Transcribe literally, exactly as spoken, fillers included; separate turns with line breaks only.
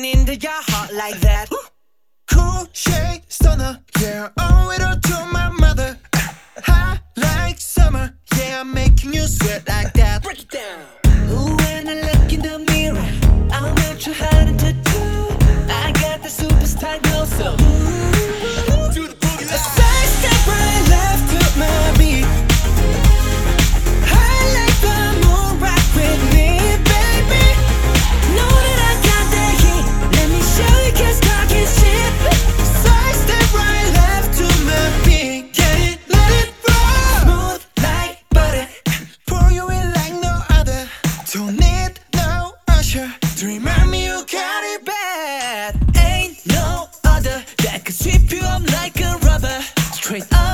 getting into your heart like that.
Cool shade stunner, yeah, owe it all to my mother. Hot like summer, yeah, I'm making you sweat like that.
Break it down. Ooh, when I look in the mirror, I'm not too hard to do. I got the superstar glow, so ooh,
Do the boogie
a side step right left to my beat. I like the moon rock with me, baby. Know that I got that heat. Let me show you, 'cause talk is cheap.
Side step right left to my beat. Get it, let it roll.
Smooth like butter.
Pour you in like no other. Don't need no usher to remind me you got it bad.
Ain't no other that could sweep you up like a rubber. Straight up.